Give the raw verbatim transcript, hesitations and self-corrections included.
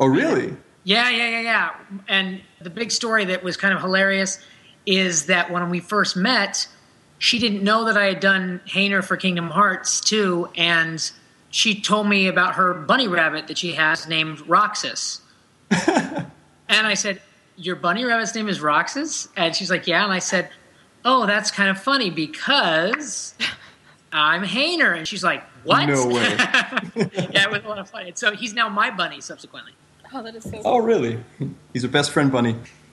Oh, really? Yeah, yeah, yeah, yeah. And the big story that was kind of hilarious is that when we first met, she didn't know that I had done Hayner for Kingdom Hearts two, and she told me about her bunny rabbit that she has named Roxas. And I said, your bunny rabbit's name is Roxas? And she's like, yeah. And I said, oh, that's kind of funny because I'm Hayner. And she's like, what? No way. Yeah, it was a lot of fun. So he's now my bunny subsequently. Oh, that is so cool. Oh, really? He's your best friend bunny.